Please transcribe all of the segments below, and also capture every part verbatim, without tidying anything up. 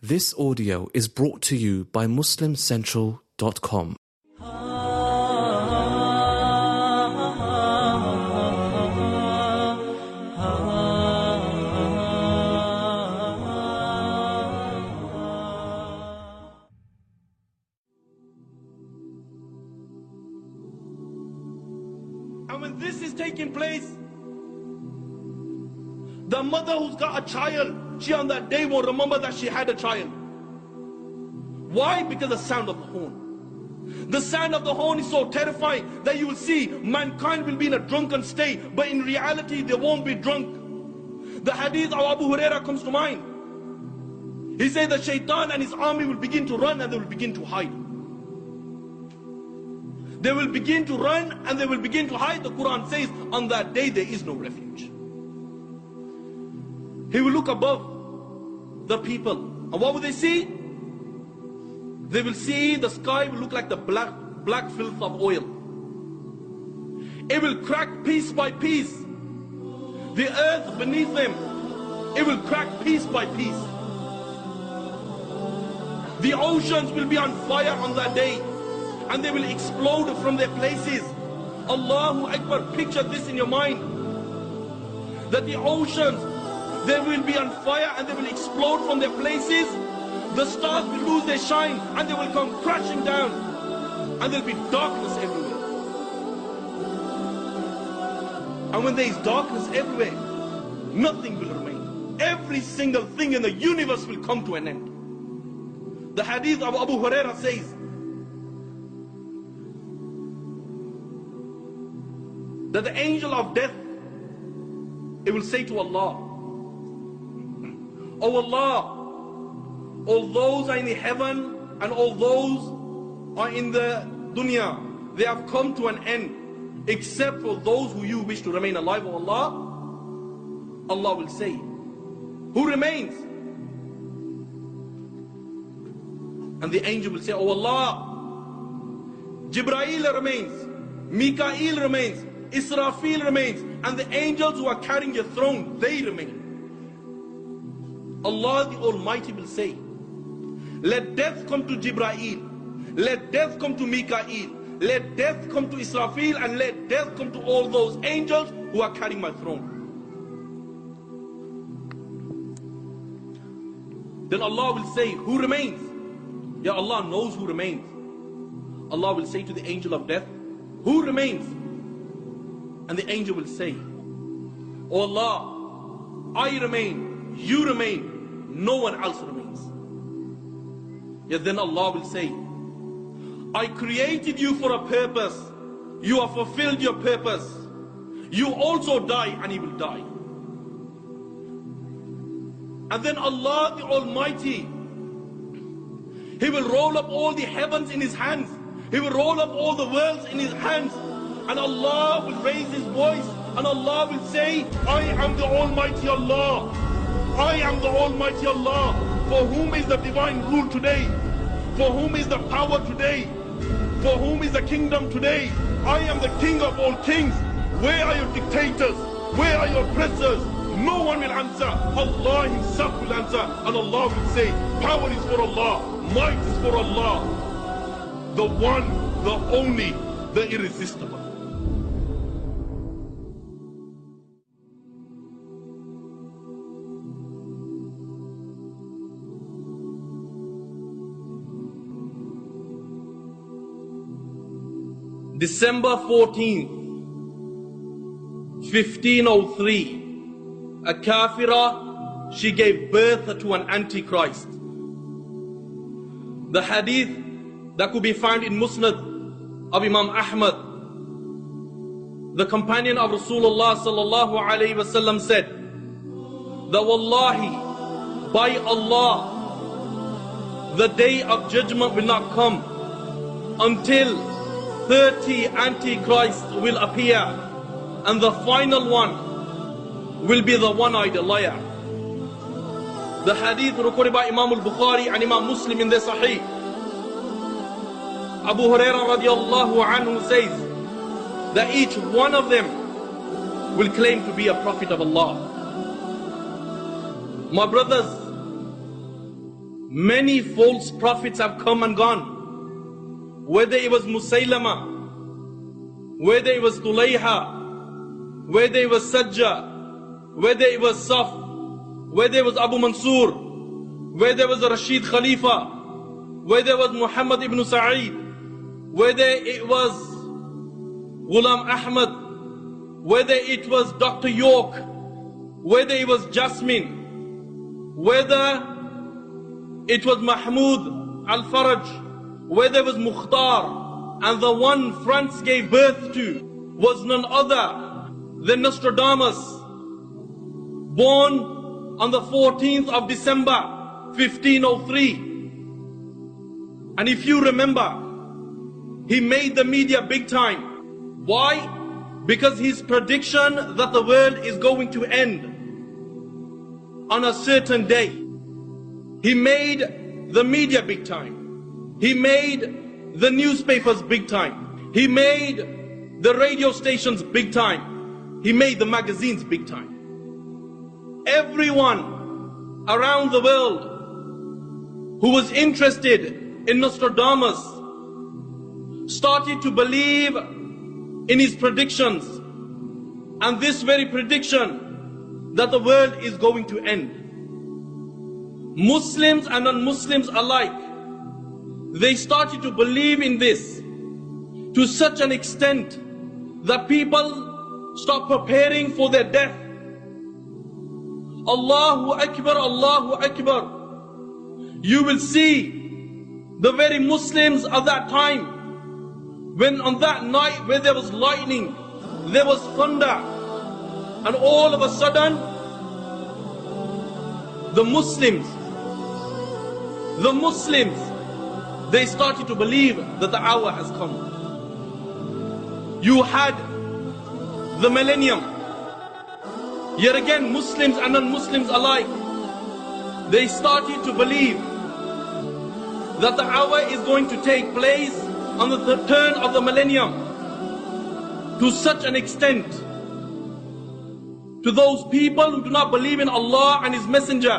This audio is brought to you by Muslim Central dot com. And when this is taking place, the mother who's got a child, she on that day won't remember that she had a child. Why? Because the sound of the horn. The sound of the horn is so terrifying that you will see mankind will be in a drunken state, but in reality they won't be drunk. The hadith of Abu Huraira comes to mind. He said that Shaitan and his army will begin to run and they will begin to hide. They will begin to run and they will begin to hide. The Quran says on that day there is no refuge. He will look above the people. And what will they see? They will see the sky will look like the black, black filth of oil. It will crack piece by piece. The earth beneath them, it will crack piece by piece. The oceans will be on fire on that day. And they will explode from their places. Allahu Akbar, picture this in your mind. That the oceans, they will be on fire and they will explode from their places. The stars will lose their shine and they will come crashing down. And there will be darkness everywhere. And when there is darkness everywhere, nothing will remain. Every single thing in the universe will come to an end. The hadith of Abu Huraira says that the angel of death, it will say to Allah, "Oh Allah, all those are in the heaven and all those are in the dunya, they have come to an end, except for those who you wish to remain alive, O Allah." Allah will say, "Who remains?" And the angel will say, "Oh Allah, Jibreel remains, Mikael remains, Israfil remains, and the angels who are carrying your throne, they remain." Allah the Almighty will say, "Let death come to Jibreel, let death come to Mikael, let death come to Israfil, and let death come to all those angels who are carrying my throne." Then Allah will say, "Who remains?" Ya Allah knows who remains. Allah will say to the angel of death, "Who remains?" And the angel will say, "Oh Allah, I remain, you remain, no one else remains." Yet then Allah will say, "I created you for a purpose. You have fulfilled your purpose. You also die and you will die." And then Allah the Almighty, He will roll up all the heavens in His hands. He will roll up all the worlds in His hands. And Allah will raise His voice and Allah will say, "I am the Almighty Allah. I am the Almighty Allah. For whom is the divine rule today? For whom is the power today? For whom is the kingdom today? I am the King of all kings. Where are your dictators? Where are your oppressors?" No one will answer. Allah Himself will answer. And Allah will say, "Power is for Allah. Might is for Allah. The one, the only, the irresistible." December fourteenth, fifteen oh three, a kafira, she gave birth to an antichrist. The hadith that could be found in Musnad of Imam Ahmad, the companion of Rasulullah sallallahu alayhi wasallam said that wallahi, by Allah, the day of judgment will not come until thirty antichrists will appear, and the final one will be the one-eyed liar. The hadith recorded by Imam al-Bukhari and Imam Muslim in their Sahih. Abu Huraira radiallahu anhu says that each one of them will claim to be a prophet of Allah. My brothers, Many false prophets have come and gone. Whether it was Musaylama, whether it was Tulayha, whether it was Sajja, whether it was Saf, whether it was Abu Mansur, whether it was Rashid Khalifa, whether it was Muhammad ibn Sa'id, whether it was Ghulam Ahmad, whether it was Doctor York, whether it was Jasmine, whether it was Mahmoud Al-Faraj, whether it was Mukhtar, and the one France gave birth to was none other than Nostradamus, born on the fourteenth of December fifteen oh three. And if you remember, he made the media big time. Why? Because his prediction that the world is going to end on a certain day, he made the media big time. He made the newspapers big time. He made the radio stations big time. He made the magazines big time. Everyone around the world who was interested in Nostradamus started to believe in his predictions, and this very prediction that the world is going to end. Muslims and non-Muslims alike, they started to believe in this to such an extent that people start preparing for their death. Allahu Akbar, Allahu Akbar. You will see the very Muslims of that time, when on that night where there was lightning, there was thunder, and all of a sudden the Muslims, the Muslims, they started to believe that the hour has come. You had the millennium. Yet again, Muslims and non-Muslims alike, they started to believe that the hour is going to take place on the th turn of the millennium, to such an extent to those people who do not believe in Allah and His Messenger.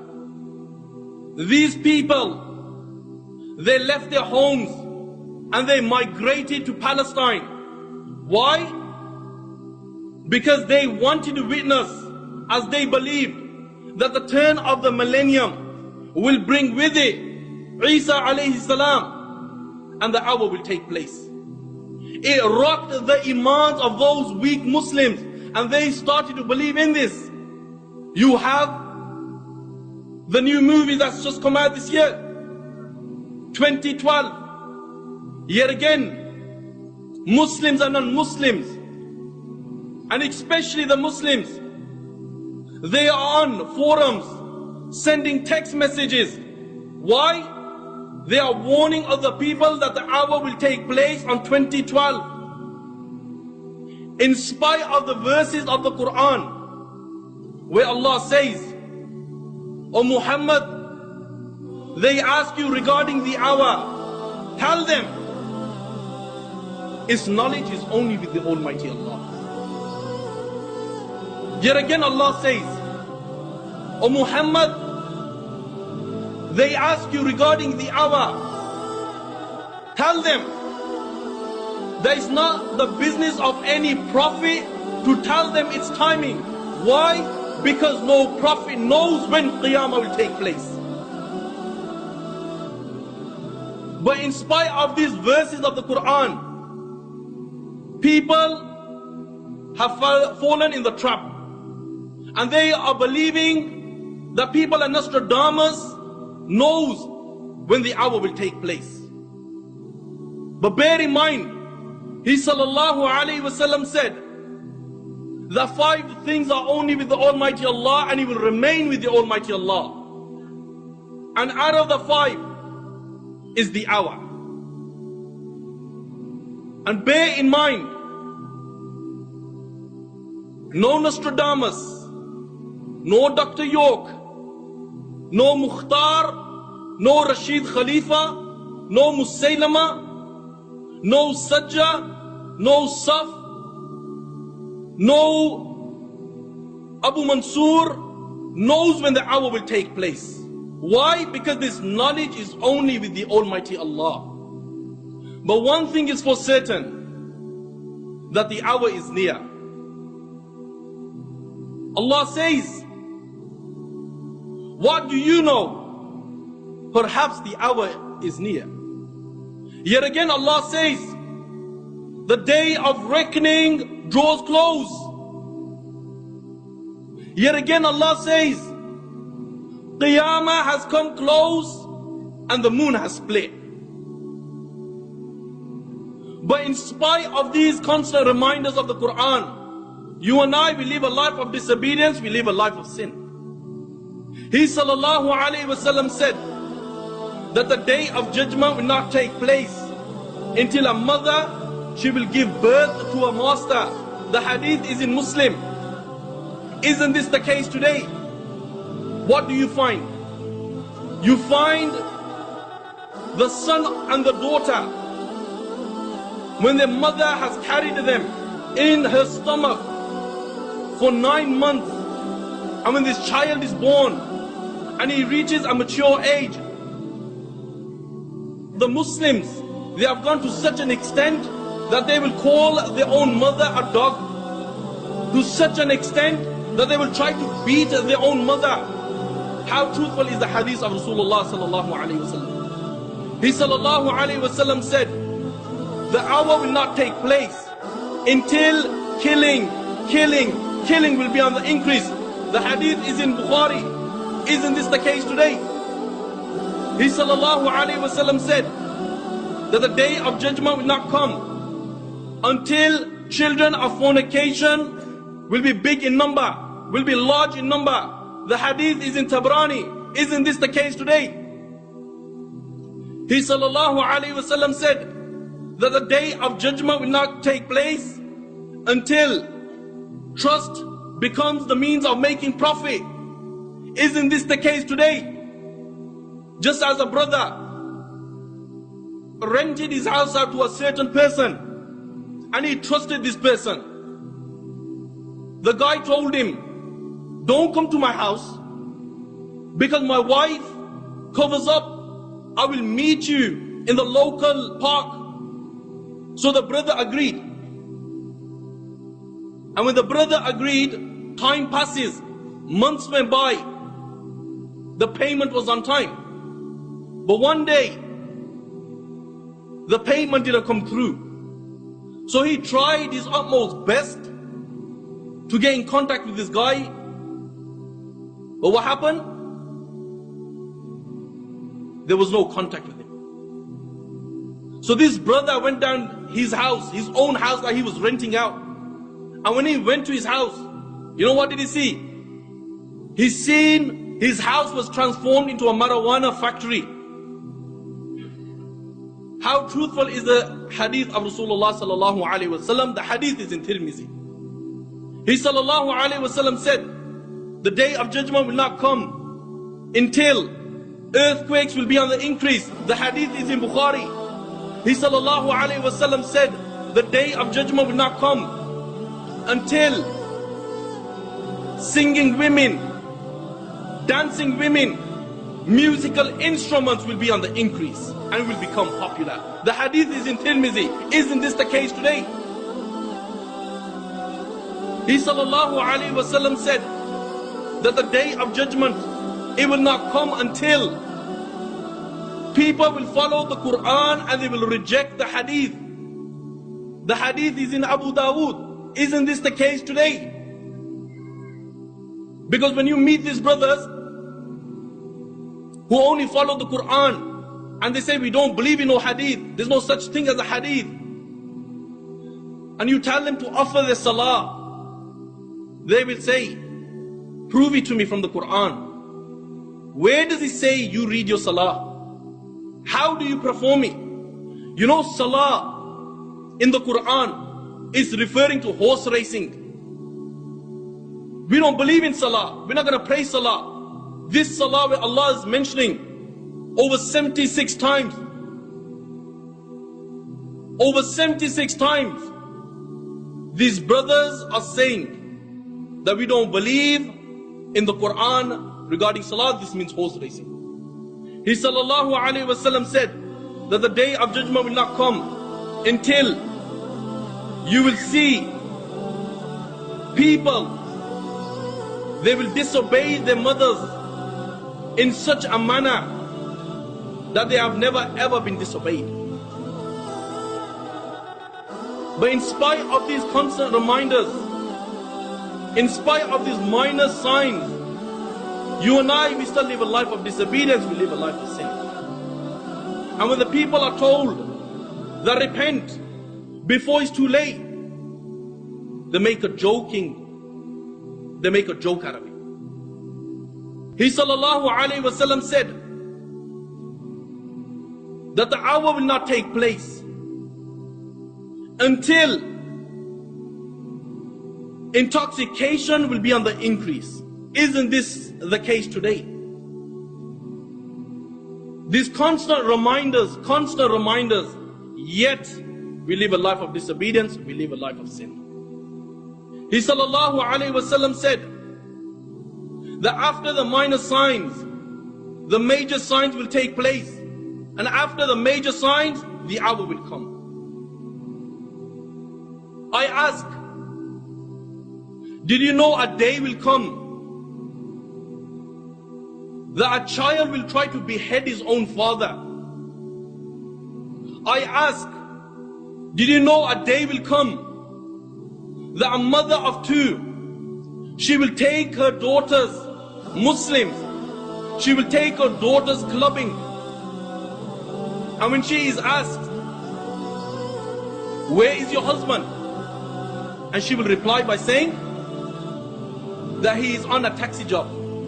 These people, they left their homes and they migrated to Palestine. Why? Because they wanted to witness, as they believed, that the turn of the millennium will bring with it Isa alayhi salam, and the hour will take place. It rocked the imans of those weak Muslims, and they started to believe in this. You have the new movie that's just come out this year, twenty twelve. Yet again, Muslims and non-Muslims, and especially the Muslims, they are on forums sending text messages. Why? They are warning other people that the hour will take place on twenty twelve. In spite of the verses of the Quran, where Allah says, O Muhammad, they ask you regarding the hour, tell them, its knowledge is only with the Almighty Allah. Yet again Allah says, O Muhammad, they ask you regarding the hour, tell them, that is not the business of any prophet to tell them its timing. Why? Because no prophet knows when Qiyamah will take place. But in spite of these verses of the Quran, people have fallen in the trap, and they are believing that people and Nostradamus knows when the hour will take place. But bear in mind, he sallallahu alayhi wasallam said that five things are only with the Almighty Allah, and He will remain with the Almighty Allah. And out of the five is the hour. And bear in mind, no Nostradamus, no Doctor York, no Mukhtar, no Rashid Khalifa, no Musaylama, no Sajja, no Saf, no Abu Mansur knows when the hour will take place. Why? Because this knowledge is only with the Almighty Allah. But one thing is for certain, that the hour is near. Allah says, what do you know? Perhaps the hour is near. Yet again Allah says, the day of reckoning draws close. Yet again Allah says, Qiyamah has come close and the moon has split. But in spite of these constant reminders of the Quran, you and I, we live a life of disobedience, we live a life of sin. He sallallahu alayhi wasallam said that the day of judgment will not take place until a mother, she will give birth to a master. The hadith is in Muslim. Isn't this the case today? What do you find? You find the son and the daughter, when their mother has carried them in her stomach for nine months, and when this child is born and he reaches a mature age, the Muslims, they have gone to such an extent that they will call their own mother a dog, to such an extent that they will try to beat their own mother. How truthful is the hadith of Rasulullah sallallahu alayhi wa sallam? He sallallahu alayhi wa sallam said, the hour will not take place until killing, killing, killing will be on the increase. The hadith is in Bukhari. Isn't this the case today? He sallallahu alayhi wa sallam said that the day of judgment will not come until children of fornication will be big in number, will be large in number. The hadith is in Tabrani. Isn't this the case today? He sallallahu alayhi wa sallam said that the day of judgment will not take place until trust becomes the means of making profit. Isn't this the case today? Just as a brother rented his house out to a certain person and he trusted this person. The guy told him, don't come to my house because my wife covers up. I will meet you in the local park. So the brother agreed. And when the brother agreed, time passes, months went by, the payment was on time. But one day, the payment didn't come through. So he tried his utmost best to get in contact with this guy. But what happened? There was no contact with him. So this brother went down his house, his own house that he was renting out. And when he went to his house, you know what did he see? He seen his house was transformed into a marijuana factory. How truthful is the hadith of Rasulullah sallallahu alaihi wasallam? The hadith is in Tirmizi. He sallallahu alaihi wasallam said, the day of judgment will not come until earthquakes will be on the increase. The hadith is in Bukhari. He sallallahu alaihi wasallam said, the day of judgment will not come until singing women, dancing women, musical instruments will be on the increase and will become popular. The hadith is in Tirmizi. Isn't this the case today? He sallallahu alaihi wasallam said that the day of judgment, it will not come until people will follow the Quran and they will reject the hadith. The hadith is in Abu Dawood. Isn't this the case today? Because when you meet these brothers who only follow the Quran and they say we don't believe in no hadith, there's no such thing as a hadith, and you tell them to offer their salah, they will say, prove it to me from the Quran. Where does it say you read your salah? How do you perform it? You know, salah in the Quran is referring to horse racing. We don't believe in salah. We're not going to pray salah. This salah where Allah is mentioning over seventy-six times. Over seventy-six times. These brothers are saying that we don't believe in the Quran regarding salah. This means horse racing. He sallallahu alayhi wasallam said that the day of judgment will not come until you will see people, they will disobey their mothers in such a manner that they have never ever been disobeyed. But in spite of these constant reminders, in spite of these minor signs, you and I, we still live a life of disobedience, we live a life of sin. And when the people are told that repent before it's too late, they make a joking, they make a joke out of it. He sallallahu alayhi wasallam said that the hour will not take place until intoxication will be on the increase. Isn't this the case today? These constant reminders, constant reminders, yet we live a life of disobedience, we live a life of sin. He sallallahu alayhi wasallam said that after the minor signs, the major signs will take place. And after the major signs, the hour will come. I ask, did you know a day will come that a child will try to behead his own father? I ask, did you know a day will come that a mother of two, she will take her daughters, Muslims, she will take her daughters clubbing, and when she is asked, where is your husband? And she will reply by saying that he is on a taxi job.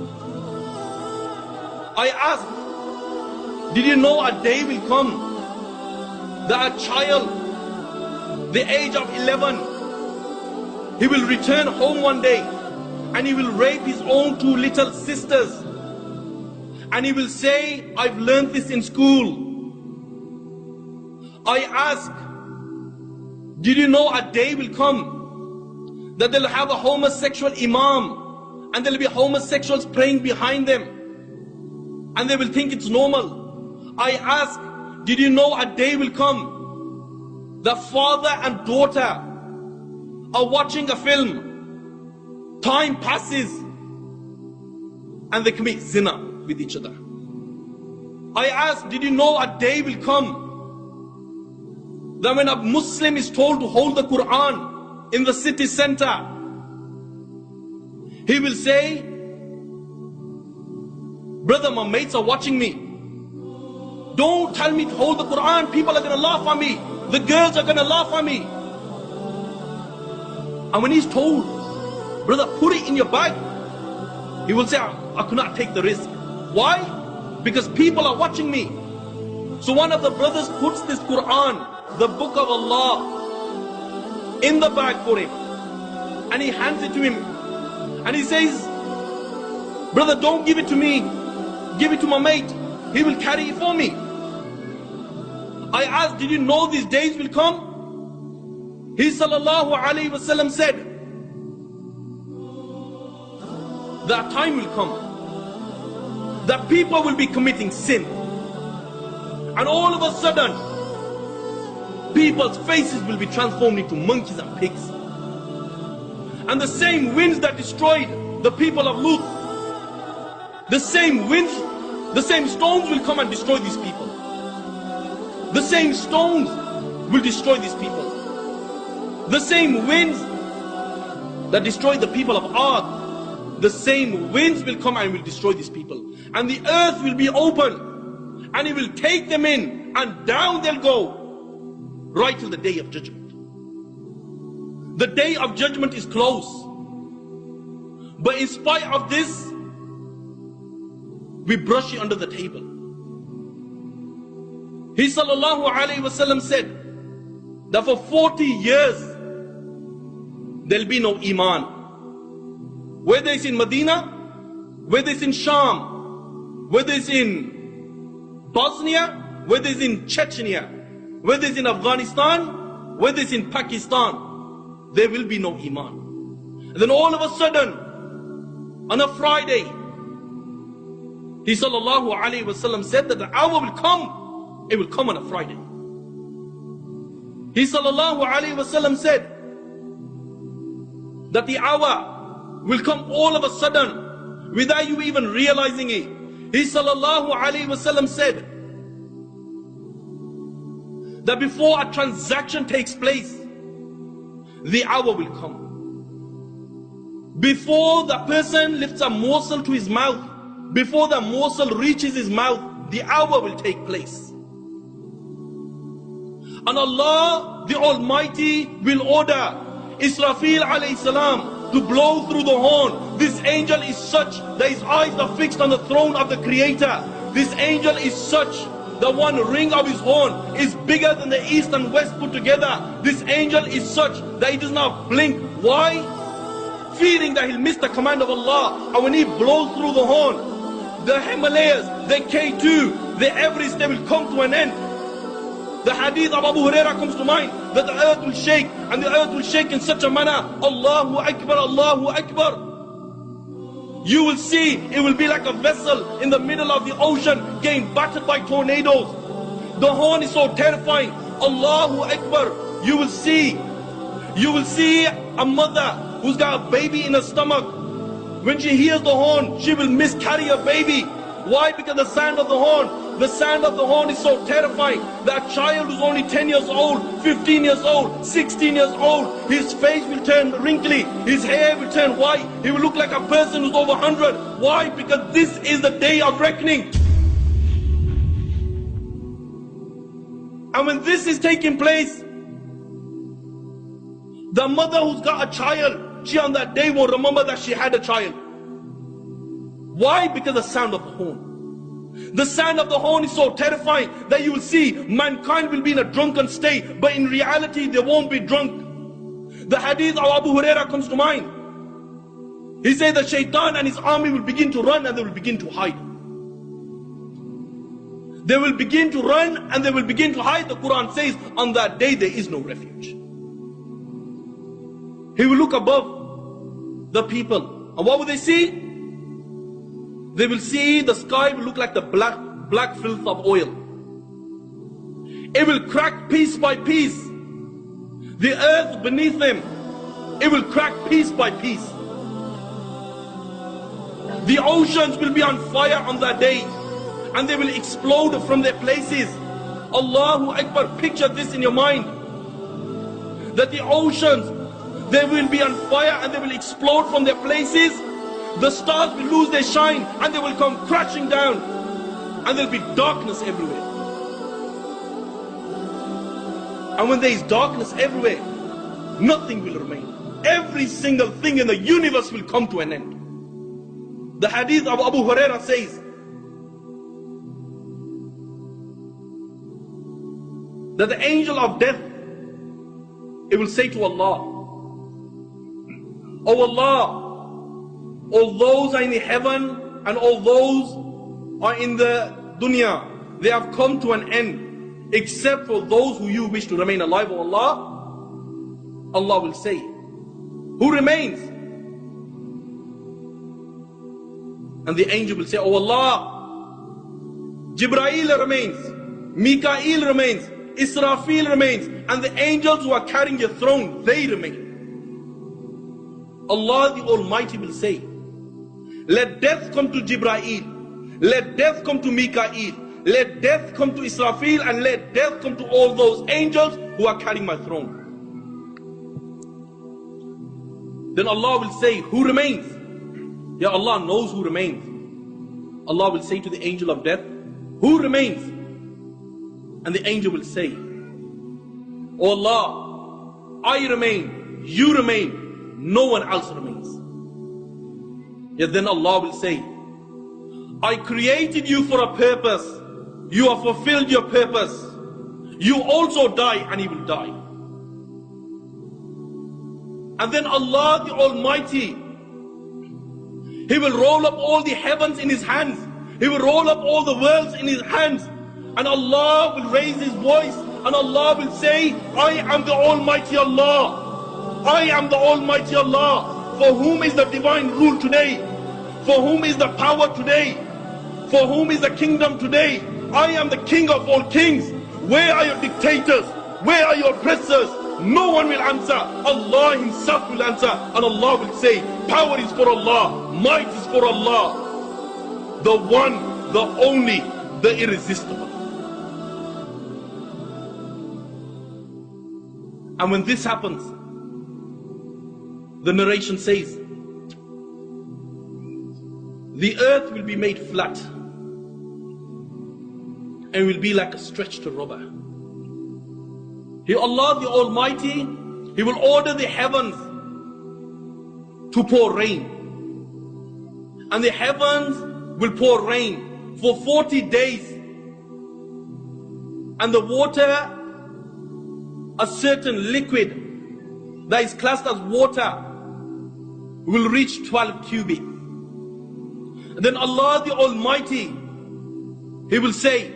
I ask, did you know a day will come that a child, the age of eleven, he will return home one day and he will rape his own two little sisters, and he will say, I've learned this in school. I ask, did you know a day will come that they'll have a homosexual imam and there'll be homosexuals praying behind them and they will think it's normal? I ask, did you know a day will come the father and daughter are watching a film, time passes, and they commit zina with each other? I ask, did you know a day will come that when a Muslim is told to hold the Quran in the city center, he will say, brother, my mates are watching me. Don't tell me to hold the Quran, people are going to laugh at me. The girls are going to laugh at me. And when he's told, brother, put it in your bag, he will say, I, I could not take the risk. Why? Because people are watching me. So one of the brothers puts this Quran, the book of Allah, in the bag for him, and he hands it to him, and he says, brother, don't give it to me, give it to my mate, he will carry it for me. I asked, did you know these days will come? He sallallahu alayhi wasallam said that time will come that people will be committing sin, and all of a sudden people's faces will be transformed into monkeys and pigs. And the same winds that destroyed the people of Lut, the same winds, the same stones will come and destroy these people. The same stones will destroy these people. The same winds that destroyed the people of Ad, the same winds will come and will destroy these people. And the earth will be open and it will take them in, and down they'll go, right till the day of judgment. The day of judgment is close. But in spite of this, we brush it under the table. He sallallahu alayhi wasallam said that for forty years there'll be no iman. Whether it's in Medina, whether it's in Sham, whether it's in Bosnia, whether it's in Chechnya, whether it's in Afghanistan, whether it's in Pakistan, there will be no iman. And then all of a sudden, on a Friday, He sallallahu alayhi wasallam said that the hour will come, it will come on a Friday. He sallallahu alayhi wasallam said that the hour will come all of a sudden without you even realizing it. He sallallahu alayhi wasallam said that before a transaction takes place, the hour will come. Before the person lifts a morsel to his mouth, before the morsel reaches his mouth, the hour will take place. And Allah the Almighty will order Israfil alayhi salam to blow through the horn. This angel is such that his eyes are fixed on the throne of the Creator. This angel is such, the one ring of his horn is bigger than the east and west put together. This angel is such that he does not blink. Why? Fearing that he'll miss the command of Allah. And when he blows through the horn, the Himalayas, the K two, the Everest, they will come to an end. The hadith of Abu Huraira comes to mind, that the earth will shake, and the earth will shake in such a manner. Allahu Akbar, Allahu Akbar. You will see, it will be like a vessel in the middle of the ocean getting battered by tornadoes. The horn is so terrifying. Allahu Akbar. You will see, you will see a mother who's got a baby in her stomach. When she hears the horn, she will miscarry her baby. Why? Because the sound of the horn, the sound of the horn is so terrifying. That child who's only ten years old, fifteen years old, sixteen years old, his face will turn wrinkly, his hair will turn white, he will look like a person who's over one hundred. Why? Because this is the day of reckoning. And when this is taking place, the mother who's got a child, she on that day won't remember that she had a child. Why? Because the sound of the horn. The sound of the horn is so terrifying that you will see mankind will be in a drunken state, but in reality they won't be drunk. The hadith of Abu Huraira comes to mind. He said that Shaitan and his army will begin to run and they will begin to hide. They will begin to run and they will begin to hide. The Quran says on that day there is no refuge. He will look above the people, and what will they see? They will see the sky will look like the black, black filth of oil. It will crack piece by piece. The earth beneath them, it will crack piece by piece. The oceans will be on fire on that day, and they will explode from their places. Allahu Akbar, picture this in your mind. That the oceans, they will be on fire and they will explode from their places. The stars will lose their shine and they will come crashing down, and there will be darkness everywhere. And when there is darkness everywhere, nothing will remain. Every single thing in the universe will come to an end. The hadith of Abu Huraira says that the angel of death, it will say to Allah, "Oh Allah, all those are in the heaven and all those are in the dunya, they have come to an end, except for those who you wish to remain alive, O Allah." Allah will say, "Who remains?" And the angel will say, "Oh Allah, Jibreel remains, Mikael remains, Israfil remains, and the angels who are carrying your throne, they remain." Allah the Almighty will say, "Let death come to Jibreel, let death come to Mikael, let death come to Israfil, and let death come to all those angels who are carrying my throne." Then Allah will say, "Who remains?" Ya Allah knows who remains. Allah will say to the angel of death, "Who remains?" And the angel will say, "Oh Allah, I remain, you remain, no one else remains." Yet then Allah will say, "I created you for a purpose. You have fulfilled your purpose. You also die," and he will die. And then Allah the Almighty, He will roll up all the heavens in His hands. He will roll up all the worlds in His hands. And Allah will raise His voice and Allah will say, "I am the Almighty Allah. I am the Almighty Allah. For whom is the divine rule today? For whom is the power today? For whom is the kingdom today? I am the king of all kings. Where are your dictators? Where are your oppressors? No one will answer. Allah himself will answer. And Allah will say, power is for Allah, might is for Allah, the one, the only, the irresistible. And when this happens, the narration says, the earth will be made flat and will be like a stretched rubber. He, Allah the Almighty, He will order the heavens to pour rain. And the heavens will pour rain for forty days. And the water, a certain liquid that is classed as water, will reach twelve cubits. And then Allah the Almighty, He will say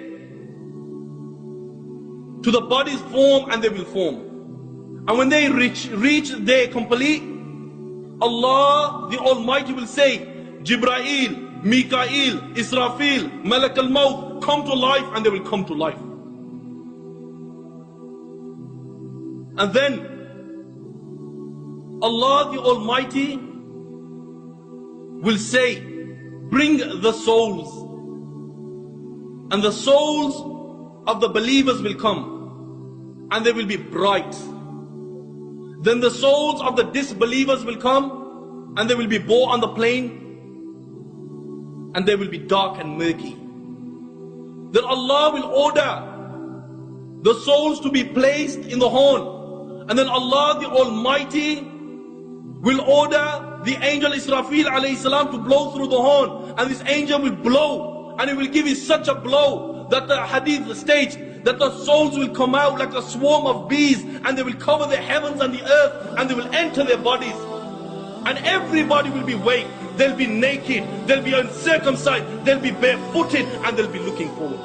to the bodies, form, and they will form. And when they reach, reach their complete, Allah the Almighty will say, Jibraeel, Mikael, Israfil, Malak al-Maut, come to life, and they will come to life. And then Allah the Almighty will say, bring the souls. And the souls of the believers will come, and they will be bright. Then the souls of the disbelievers will come, and they will be borne on the plain, and they will be dark and murky. Then Allah will order the souls to be placed in the horn, and then Allah the Almighty will order the angel Israfil alayhi salam to blow through the horn, and this angel will blow, and he will give it such a blow that the hadith states that the souls will come out like a swarm of bees, and they will cover the heavens and the earth, and they will enter their bodies, and everybody will be awake. They'll be naked, they'll be uncircumcised, they'll be barefooted, and they'll be looking forward.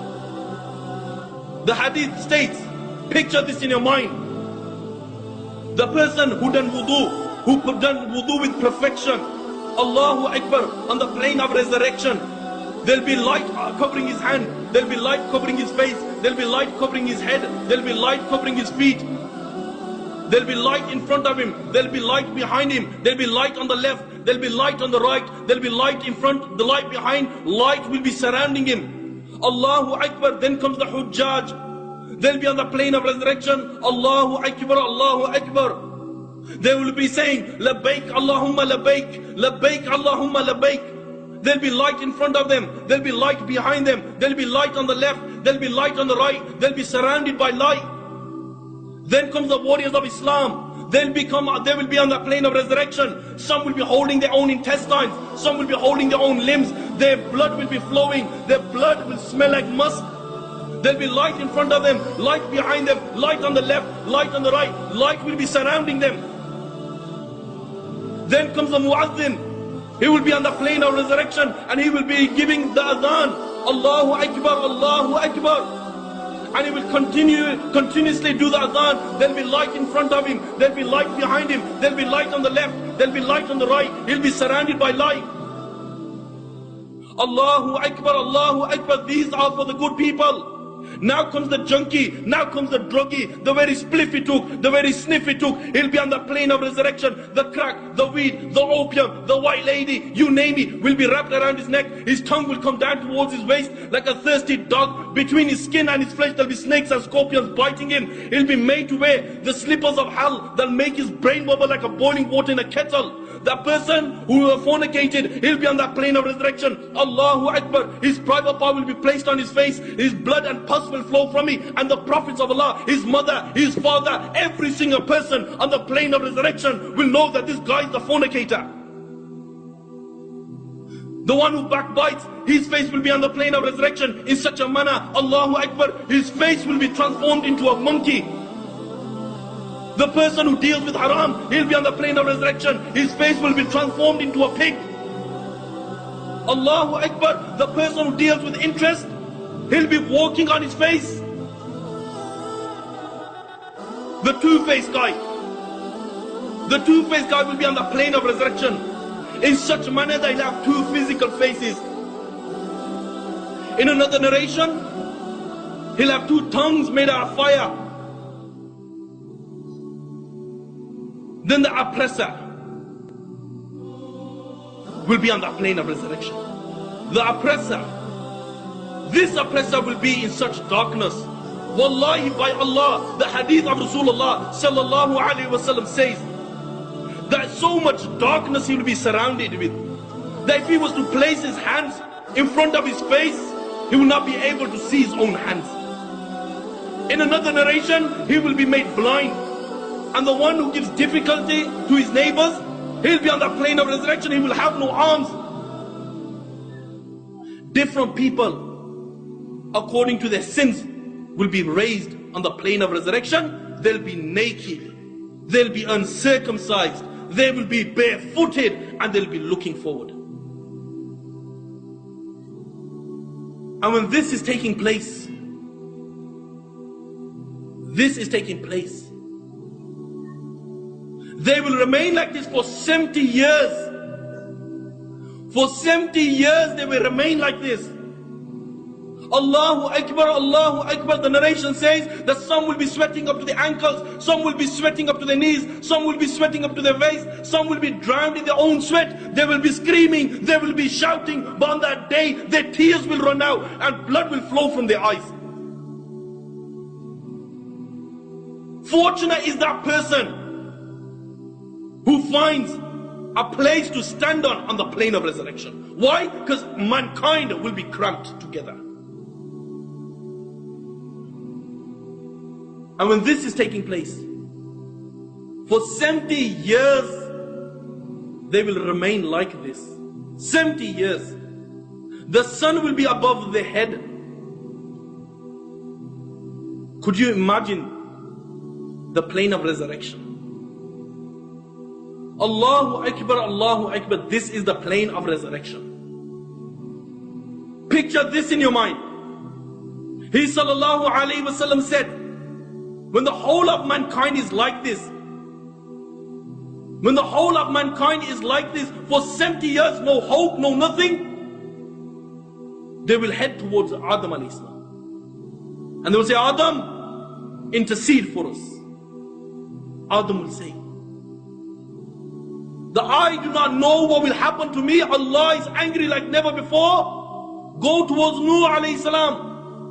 The hadith states, picture this in your mind, the person who done wudu, who done wudu with perfection, Allahu Akbar, on the plane of resurrection, there'll be light covering his hand, there'll be light covering his face, there'll be light covering his head, there'll be light covering his feet, there'll be light in front of him, there'll be light behind him, there'll be light on the left, there'll be light on the right, there'll be light in front, the light behind, light will be surrounding him. Allahu Akbar, then comes the Hujjaj, they'll be on the plane of resurrection, Allahu Akbar, Allahu Akbar. They will be saying, Labbaik Allahumma Labbaik, Labbaik Allahumma Labbaik. There'll be light in front of them, there'll be light behind them, there'll be light on the left, there'll be light on the right, they'll be surrounded by light. Then comes the warriors of Islam. They'll become, they will be on the plane of resurrection. Some will be holding their own intestines, some will be holding their own limbs, their blood will be flowing, their blood will smell like musk. There'll be light in front of them, light behind them, light on the left, light on the right, light will be surrounding them. Then comes the Muazzin. He will be on the plane of resurrection, and he will be giving the adhan, Allahu Akbar, Allahu Akbar. And he will continue, continuously do the adhan. There'll be light in front of him, there'll be light behind him, there'll be light on the left, there'll be light on the right. He'll be surrounded by light. Allahu Akbar, Allahu Akbar. These are for the good people. Now comes the junkie, now comes the druggie, the very spliff he took, the very sniff he took. He'll be on the plane of resurrection. The crack, the weed, the opium, the white lady, you name it, will be wrapped around his neck. His tongue will come down towards his waist like a thirsty dog. Between his skin and his flesh there'll be snakes and scorpions biting him. He'll be made to wear the slippers of hell that'll make his brain bubble like a boiling water in a kettle. That person who fornicated, he'll be on that plane of resurrection. Allahu Akbar. His private part will be placed on his face. His blood and pus will flow from it. And the prophets of Allah, his mother, his father, every single person on the plane of resurrection will know that this guy is the fornicator. The one who backbites, his face will be on the plane of resurrection in such a manner, Allahu Akbar, his face will be transformed into a monkey. The person who deals with haram, he'll be on the plane of resurrection. His face will be transformed into a pig. Allahu Akbar. The person who deals with interest, he'll be walking on his face. The two-faced guy. The two-faced guy will be on the plane of resurrection in such a manner that he'll have two physical faces. In another narration, he'll have two tongues made out of fire. Then the oppressor will be on the plane of resurrection. The oppressor, this oppressor will be in such darkness. Wallahi, by Allah, the hadith of Rasulullah sallallahu alaihi wasallam says that so much darkness he will be surrounded with, that if he was to place his hands in front of his face, he will not be able to see his own hands. In another narration, he will be made blind. And the one who gives difficulty to his neighbors, he'll be on the plane of resurrection, he will have no arms. Different people, according to their sins, will be raised on the plane of resurrection. They'll be naked, they'll be uncircumcised, they will be barefooted, and they'll be looking forward. And when this is taking place, this is taking place, they will remain like this for seventy years. For seventy years they will remain like this. Allahu Akbar, Allahu Akbar. The narration says that some will be sweating up to the ankles, some will be sweating up to their knees, some will be sweating up to their waist, some will be drowned in their own sweat. They will be screaming, they will be shouting, but on that day their tears will run out and blood will flow from their eyes. Fortunate is that person who finds a place to stand on on the plane of resurrection. Why? Because mankind will be cramped together. And when this is taking place, for seventy years, they will remain like this. seventy years. The sun will be above their head. Could you imagine the plane of resurrection? Allahu Akbar, Allahu Akbar. This is the plane of resurrection. Picture this in your mind. He sallallahu alayhi wasallam said, when the whole of mankind is like this, when the whole of mankind is like this for seventy years, no hope, no nothing, they will head towards Adam alayhi salam. And they will say, Adam, intercede for us. Adam will say, that I do not know what will happen to me. Allah is angry like never before. Go towards Nuh alayhi salam.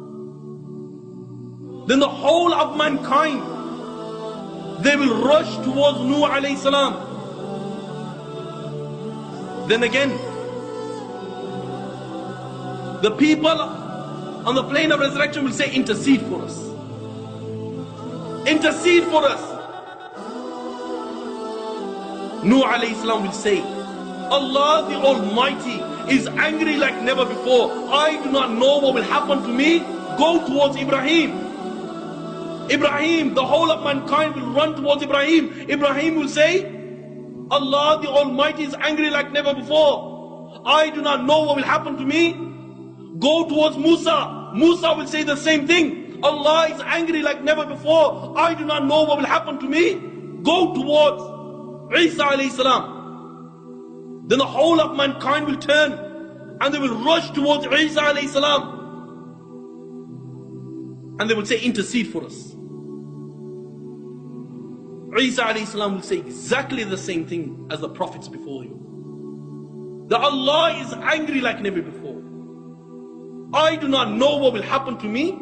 Then the whole of mankind, they will rush towards Nuh alayhi salam. Then again, the people on the plane of resurrection will say, intercede for us. Intercede for us. Nuh alayhi salam will say, Allah the Almighty is angry like never before. I do not know what will happen to me. Go towards Ibrahim. Ibrahim, the whole of mankind will run towards Ibrahim. Ibrahim will say, Allah the Almighty is angry like never before. I do not know what will happen to me. Go towards Musa. Musa will say the same thing. Allah is angry like never before. I do not know what will happen to me. Go towards Isa alayhi salam. Then the whole of mankind will turn and they will rush towards Isa alayhi salam. And they will say, intercede for us. Isa alayhi salam will say exactly the same thing as the prophets before you. That Allah is angry like never before. I do not know what will happen to me.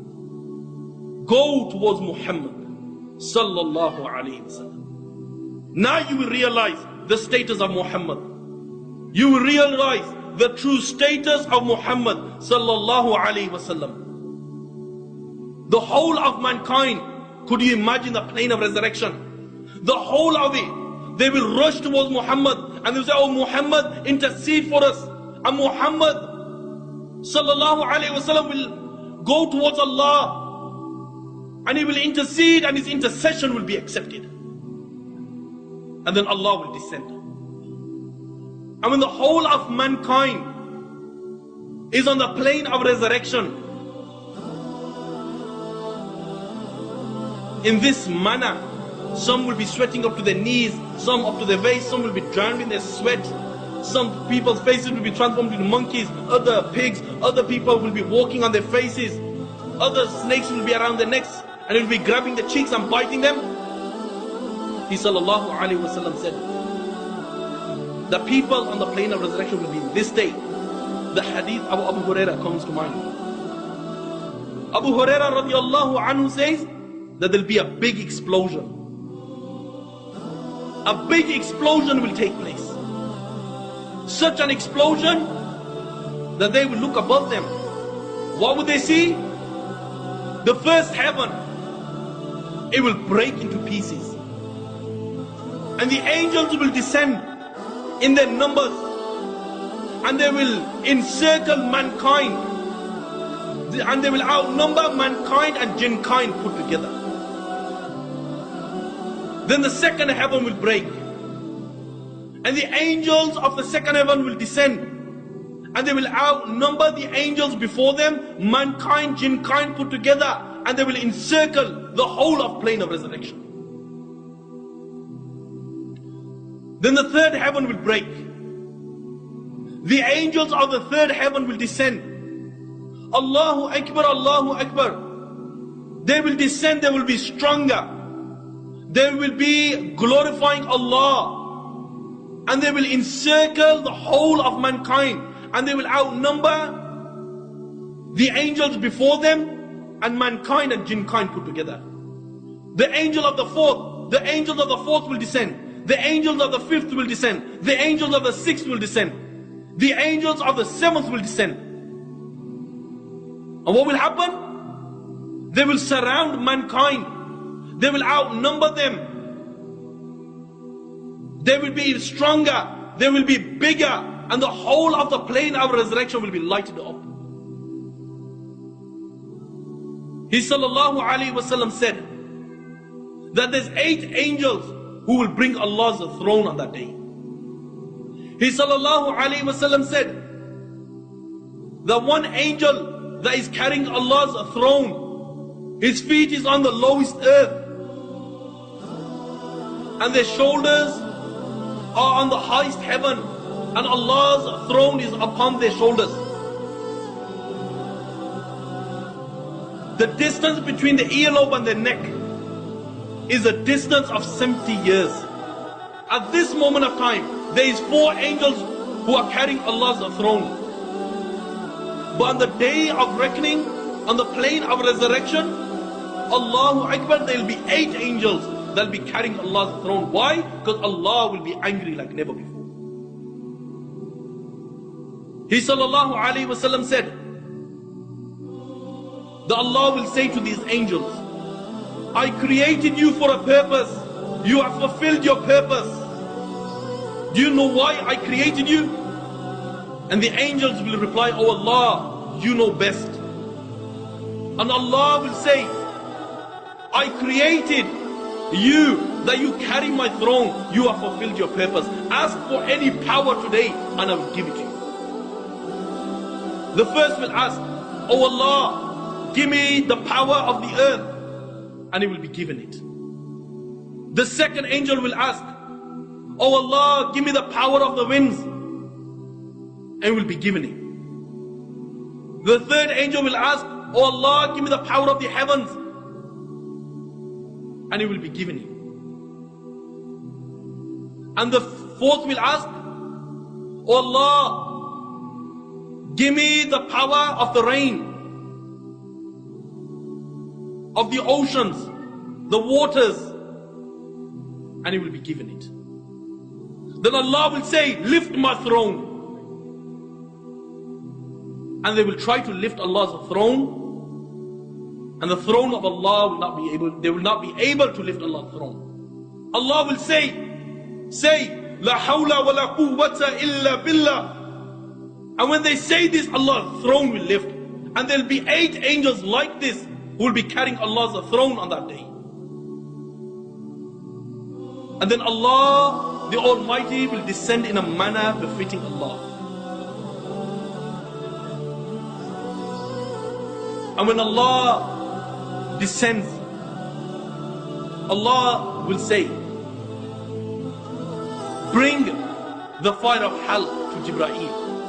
Go towards Muhammad sallallahu alayhi wasallam. Now you will realize the status of Muhammad. You will realize the true status of Muhammad sallallahu alayhi wasallam. The whole of mankind, could you imagine the plane of resurrection? The whole of it, they will rush towards Muhammad and they will say, oh Muhammad, intercede for us. And Muhammad sallallahu alayhi wasallam will go towards Allah and he will intercede and his intercession will be accepted. And then Allah will descend. And when the whole of mankind is on the plane of resurrection, in this manner, some will be sweating up to their knees, some up to their waist, some will be drowned in their sweat. Some people's faces will be transformed into monkeys, other pigs, other people will be walking on their faces, other snakes will be around their necks, and it will be grabbing the cheeks and biting them. He sallallahu alaihi wasallam said, the people on the plane of resurrection will be in this state. The hadith of Abu Huraira comes to mind. Abu Huraira radiallahu anhu says that there will be a big explosion. A big explosion will take place. Such an explosion that they will look above them. What would they see? The first heaven, it will break into pieces. And the angels will descend in their numbers, and they will encircle mankind, and they will outnumber mankind and jinn kind put together. Then the second heaven will break, and the angels of the second heaven will descend, and they will outnumber the angels before them, mankind, jinn kind put together, and they will encircle the whole of plane of resurrection. Then the third heaven will break. The angels of the third heaven will descend. Allahu Akbar, Allahu Akbar. They will descend, they will be stronger. They will be glorifying Allah. And they will encircle the whole of mankind. And they will outnumber the angels before them and mankind and jinn kind put together. The angel of the fourth, the angels of the fourth will descend. The angels of the fifth will descend. The angels of the sixth will descend. The angels of the seventh will descend. And what will happen? They will surround mankind. They will outnumber them. They will be stronger. They will be bigger. And the whole of the plane of resurrection will be lighted up. He sallallahu alayhi wasallam said that there's eight angels who will bring Allah's throne on that day. He sallallahu alayhi wasallam said, the one angel that is carrying Allah's throne, his feet is on the lowest earth, and their shoulders are on the highest heaven, and Allah's throne is upon their shoulders. The distance between the earlobe and the neck is a distance of seventy years. At this moment of time, there is four angels who are carrying Allah's throne. But on the day of reckoning, on the plane of resurrection, Allahu Akbar, there will be eight angels that will be carrying Allah's throne. Why? Because Allah will be angry like never before. He sallallahu alayhi wasallam said that Allah will say to these angels, I created you for a purpose. You have fulfilled your purpose. Do you know why I created you? And the angels will reply, Oh Allah, you know best. And Allah will say, I created you that you carry my throne. You have fulfilled your purpose. Ask for any power today and I will give it to you. The first will ask, Oh Allah, give me the power of the earth. And he will be given it. The second angel will ask, Oh Allah, give me the power of the winds. And he will be given it. The third angel will ask, Oh Allah, give me the power of the heavens. And he will be given it. And the fourth will ask, Oh Allah, give me the power of the rain, of the oceans, the waters, and he will be given it. Then Allah will say, lift my throne. And they will try to lift Allah's throne, and the throne of Allah will not be able, they will not be able to lift Allah's throne. Allah will say, say, La hawla wa la quwwata illa billah. And when they say this, Allah's throne will lift. And there will be eight angels like this who will be carrying Allah's throne on that day. And then Allah, the Almighty, will descend in a manner befitting Allah. And when Allah descends, Allah will say, bring the fire of hell to Jibreel.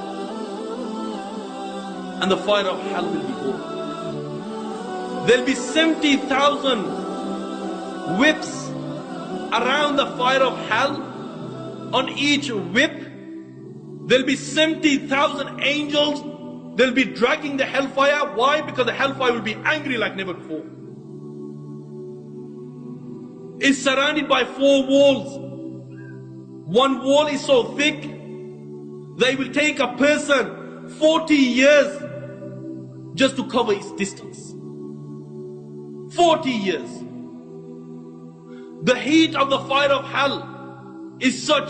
And the fire of hell will be over. There'll be seventy thousand whips around the fire of hell. On each whip, there'll be seventy thousand angels. They'll be dragging the hellfire. Why? Because the hellfire will be angry like never before. It's surrounded by four walls. One wall is so thick that it will take a person forty years just to cover its distance. forty years. The heat of the fire of hell is such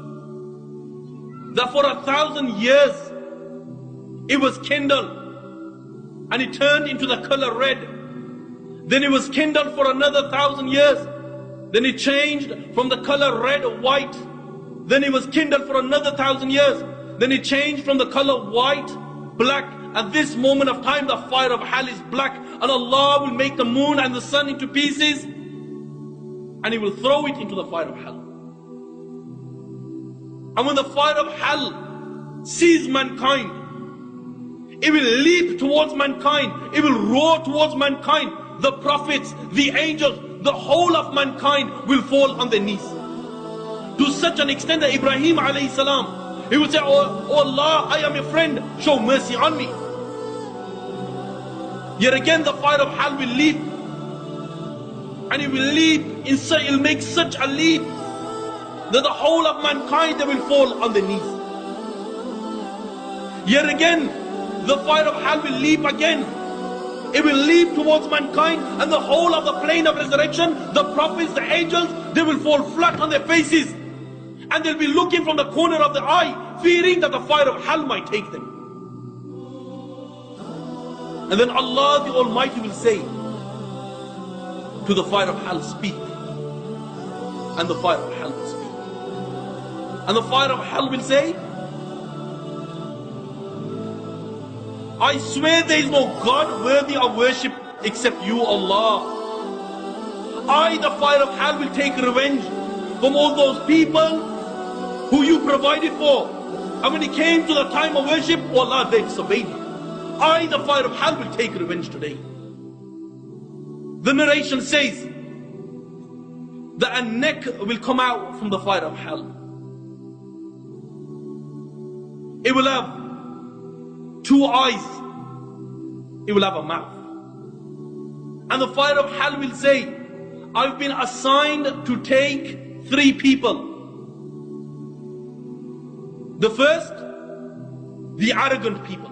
that for a thousand years it was kindled and it turned into the color red. Then it was kindled for another thousand years. Then it changed from the color red to white. Then it was kindled for another thousand years. Then it changed from the color white, black. At this moment of time, the fire of hell is black, and Allah will make the moon and the sun into pieces, and He will throw it into the fire of hell. And when the fire of hell sees mankind, it will leap towards mankind. It will roar towards mankind. The prophets, the angels, the whole of mankind will fall on their knees. To such an extent that Ibrahim alayhi salam, he would say, oh, oh Allah, I am your friend, show mercy on me. Yet again the fire of hell will leap. And it will leap, in such, it will make such a leap that the whole of mankind, they will fall on their knees. Yet again, the fire of hell will leap again. It will leap towards mankind, and the whole of the plane of resurrection, the prophets, the angels, they will fall flat on their faces. And they'll be looking from the corner of the eye, fearing that the fire of hell might take them. And then Allah the Almighty will say to the fire of hell, speak. And the fire of hell will speak. And the fire of hell will say, I swear there is no God worthy of worship except you, Allah. I, the fire of hell, will take revenge from all those people who you provided for. And when it came to the time of worship, oh Allah, they disobeyed you. I, the fire of hell, will take revenge today. The narration says that a neck will come out from the fire of hell. It will have two eyes. It will have a mouth. And the fire of hell will say, I've been assigned to take three people. The first, the arrogant people.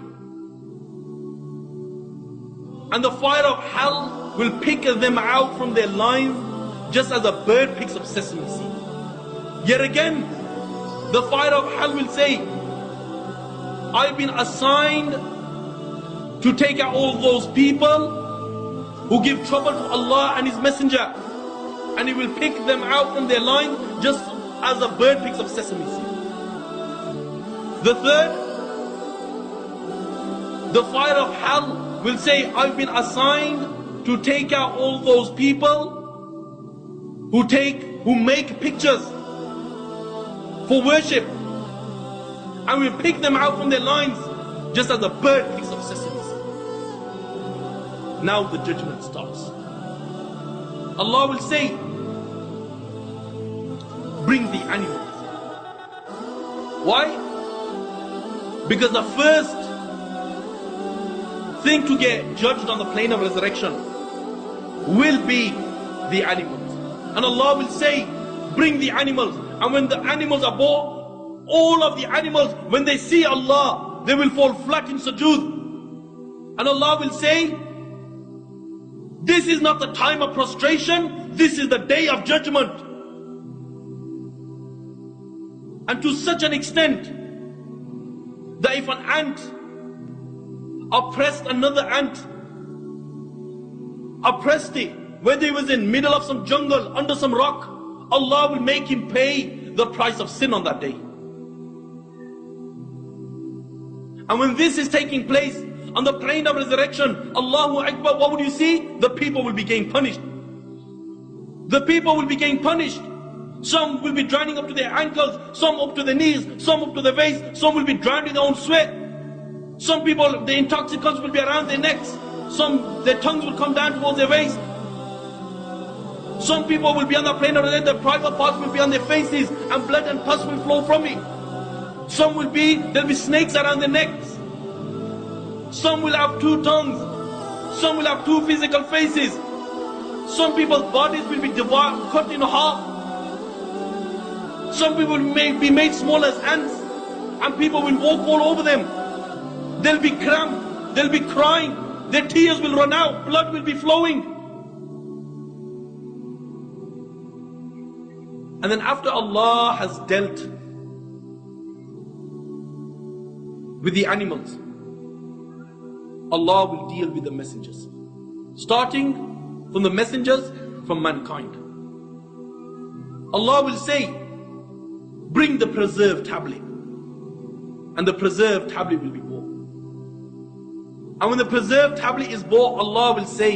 And the fire of hell will pick them out from their lines just as a bird picks up sesame seed. Yet again, the fire of hell will say, I've been assigned to take out all those people who give trouble to Allah and His Messenger. And He will pick them out from their line just as a bird picks up sesame seed. The third, the fire of hell will say, I've been assigned to take out all those people who take, who make pictures for worship. And we'll pick them out from their lines just as a bird picks up sesame seed. Now the judgment starts. Allah will say, bring the animals. Why? Because the first thing to get judged on the plane of resurrection will be the animals. And Allah will say, bring the animals. And when the animals are brought, all of the animals, when they see Allah, they will fall flat in sujood. And Allah will say, this is not the time of prostration, this is the day of judgment. And to such an extent that if an ant oppressed another ant, oppressed it, whether he was in middle of some jungle, under some rock, Allah will make him pay the price of sin on that day. And when this is taking place on the plane of resurrection, Allahu Akbar, what would you see? The people will be getting punished. The people will be getting punished. Some will be drowning up to their ankles, some up to their knees, some up to their waist, some will be drowned in their own sweat. Some people, the intoxicants will be around their necks, some, their tongues will come down towards their waist. Some people will be on the plane of death, their private parts will be on their faces, and blood and pus will flow from it. Some will be, there'll be snakes around their necks. Some will have two tongues. Some will have two physical faces. Some people's bodies will be devoured, cut in half. Some people may be made small as ants, and people will walk all over them. They'll be cramped, they'll be crying, their tears will run out, blood will be flowing. And then after Allah has dealt with the animals, Allah will deal with the messengers. Starting from the messengers from mankind. Allah will say, bring the preserved tablet. And the preserved tablet will be brought. And when the preserved tablet is brought, Allah will say,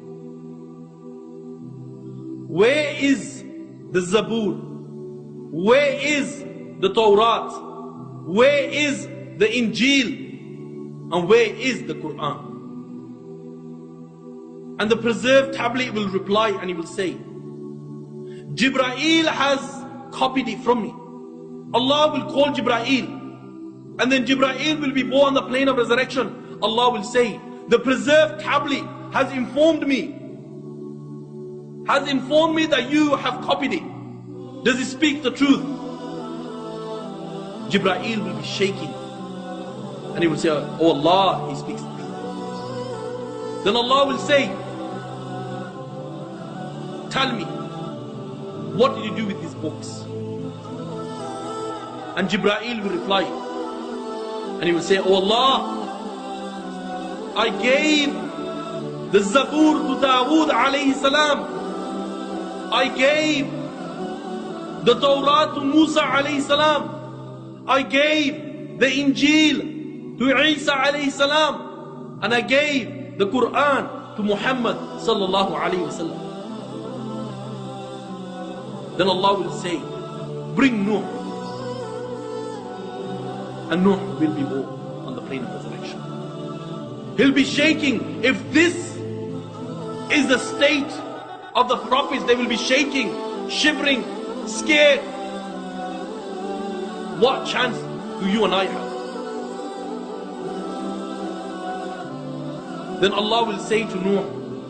where is the Zabur? Where is the Torah? Where is the Injil? And where is the Quran? And the preserved tablet will reply and he will say, Jibreel has copied it from me. Allah will call Jibreel, and then Jibreel will be born on the plane of resurrection. Allah will say, the preserved tablet has informed me, has informed me that you have copied it. Does it speak the truth? Jibreel will be shaking, and he will say, oh Allah, he speaks the truth. Then Allah will say, tell me, what did you do with these books? And Jibreel will reply, and he will say, oh Allah, I gave the Zabur to Dawood alayhi salam. I gave the Torah to Musa alayhi salam. I gave the Injil to Isa alayhi salam. And I gave the Quran to Muhammad sallallahu alayhi wasallam. Then Allah will say, bring Nuh. And Nuh will be born on the plane of resurrection. He'll be shaking. If this is the state of the prophets, they will be shaking, shivering, scared. What chance do you and I have? Then Allah will say to Nuh,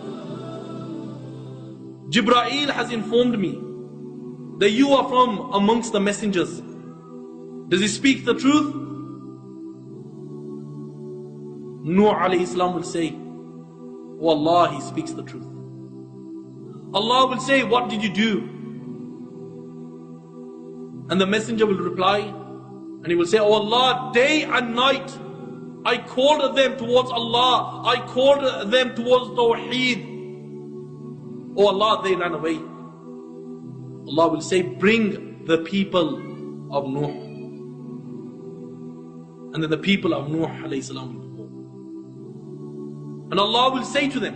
Jibreel has informed me that you are from amongst the messengers. Does he speak the truth? Nuh alayhi salam will say, oh Allah, he speaks the truth. Allah will say, what did you do? And the messenger will reply, and he will say, oh Allah, day and night I called them towards Allah, I called them towards Tawheed. Oh Allah, they ran away. Allah will say, bring the people of Nuh. And then the people of Nuh alayhi salam will be born. And Allah will say to them,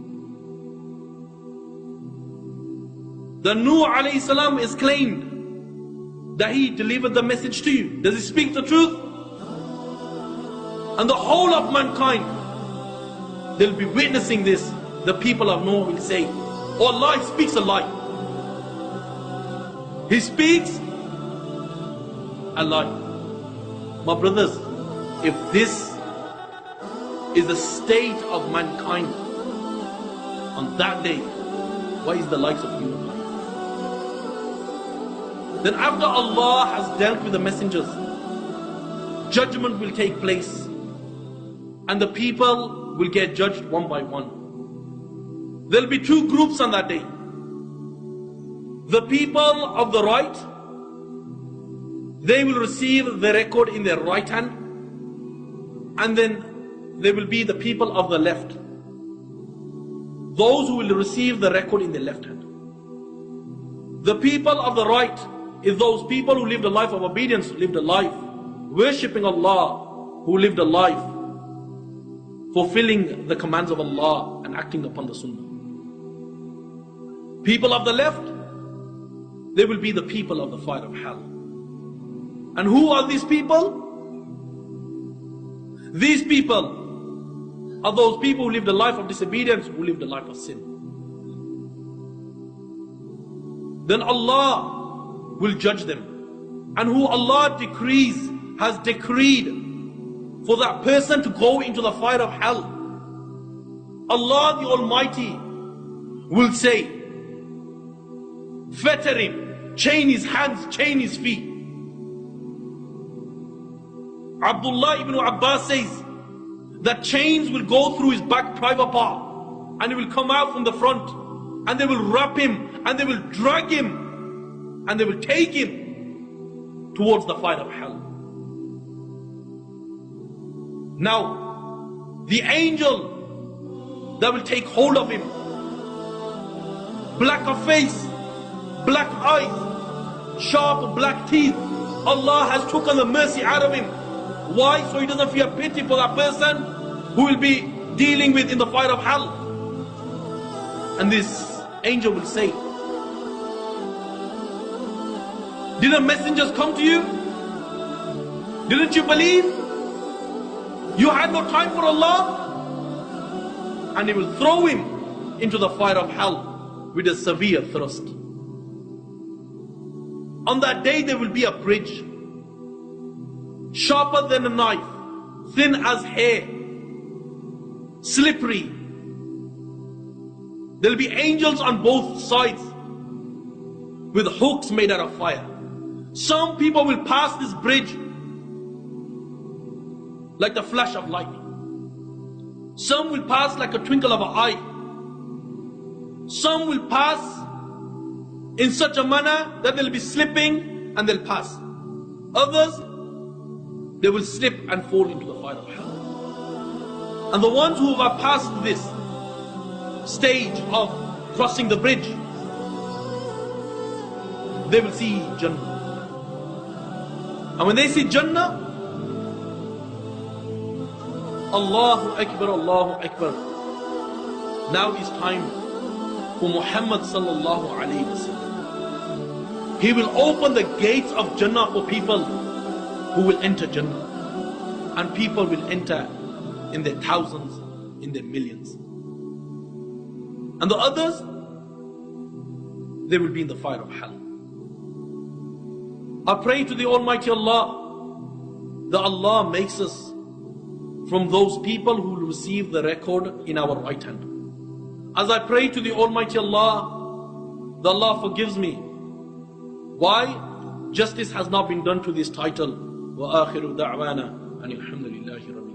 the Nuh alayhi salam is claimed that he delivered the message to you. Does he speak the truth? And the whole of mankind, they'll be witnessing this. The people of Nuh will say, oh Allah, he speaks a lie. He speaks a lie. My brothers, if this is the state of mankind on that day, what is the likes of you? Then after Allah has dealt with the messengers, judgment will take place, and the people will get judged one by one. There will be two groups on that day. The people of the right, they will receive the record in their right hand, and then there will be the people of the left, those who will receive the record in their left hand. The people of the right is those people who lived a life of obedience, who lived a life worshipping Allah, who lived a life fulfilling the commands of Allah and acting upon the Sunnah. People of the left, they will be the people of the fire of hell. And who are these people? These people are those people who lived a life of disobedience, who lived a life of sin. Then Allah will judge them. And who Allah decrees, has decreed for that person to go into the fire of hell, Allah the Almighty will say, fetter him, chain his hands, chain his feet. Abdullah ibn Abbas says that chains will go through his back private part and it will come out from the front, and they will wrap him and they will drag him and they will take him towards the fire of hell. Now, the angel that will take hold of him, black of face, black eyes, sharp black teeth, Allah has taken the mercy out of him. Why? So he doesn't feel pity for that person who will be dealing with in the fire of hell. And this angel will say, didn't messengers come to you? Didn't you believe? You had no time for Allah? And he will throw him into the fire of hell with a severe thrust. On that day there will be a bridge, sharper than a knife, thin as hair, slippery. There will be angels on both sides with hooks made out of fire. Some people will pass this bridge like the flash of lightning. Some will pass like a twinkle of an eye. Some will pass in such a manner that they'll be slipping and they'll pass. Others, they will slip and fall into the fire of hell. And the ones who have passed this stage of crossing the bridge, they will see Jannah. And when they see Jannah, Allahu Akbar, Allahu Akbar. Now is time for Muhammad sallallahu alayhi wa sallam. He will open the gates of Jannah for people who will enter Jannah. And people will enter in their thousands, in their millions. And the others, they will be in the fire of hell. I pray to the Almighty Allah that Allah makes us from those people who will receive the record in our right hand. As I pray to the Almighty Allah that Allah forgives me. Why? Justice has not been done to this title. وآخر دعوانا أن الحمد لله رب